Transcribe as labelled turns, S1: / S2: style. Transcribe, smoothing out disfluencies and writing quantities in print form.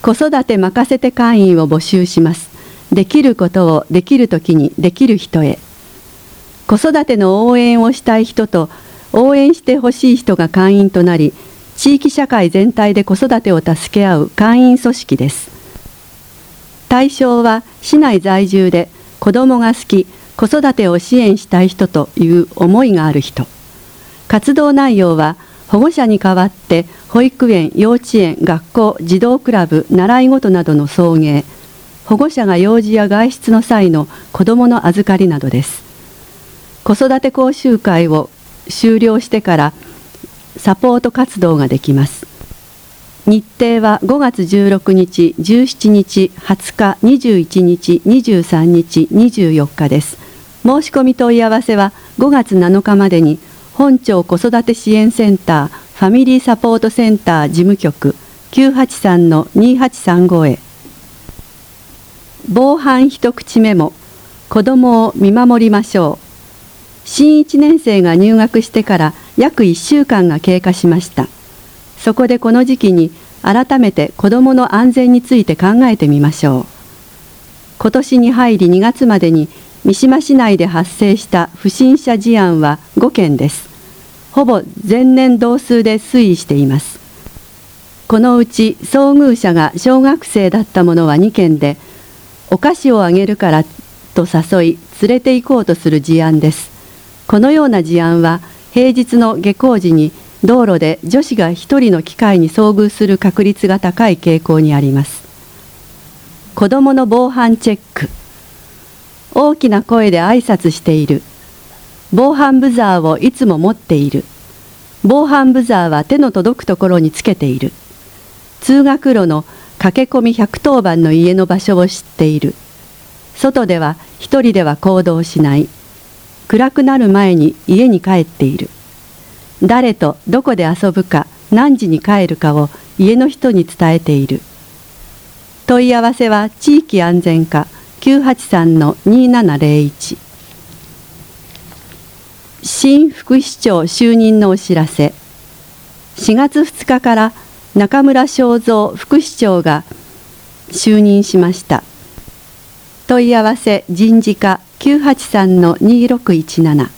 S1: 子育て任せて会員を募集します。できることをできるときにできる人へ。子育ての応援をしたい人と応援してほしい人が会員となり、地域社会全体で子育てを助け合う会員組織です。対象は市内在住で子どもが好き、子育てを支援したい人という思いがある人。活動内容は保護者に代わって保育園、幼稚園、学校、児童クラブ、習い事などの送迎、保護者が幼児や外出の際の子どもの預かりなどです。子育て講習会を終了してからサポート活動ができます。日程は5月16日、17日、20日、21日、23日、24日です。申し込み問い合わせは5月7日までに本町子育て支援センターファミリーサポートセンター事務局 983-2835 へ。防犯一口メモ、子どもを見守りましょう。新1年生が入学してから約1週間が経過しました。そこでこの時期に改めて子どもの安全について考えてみましょう。今年に入り2月までに三島市内で発生した不審者事案は5件です。ほぼ前年同数で推移しています。このうち遭遇者が小学生だったものは2件で、お菓子をあげるからと誘い連れて行こうとする事案です。このような事案は平日の下校時に道路で女子が一人の機会に遭遇する確率が高い傾向にあります。子どもの防犯チェック。大きな声で挨拶している。防犯ブザーをいつも持っている。防犯ブザーは手の届くところにつけている。通学路の駆け込み110番の家の場所を知っている。外では一人では行動しない。暗くなる前に家に帰っている。誰とどこで遊ぶか何時に帰るかを家の人に伝えている。問い合わせは地域安全課 983-2701。新副市長就任のお知らせ。4月2日から中村正三副市長が就任しました。問い合わせ人事課 983-2617。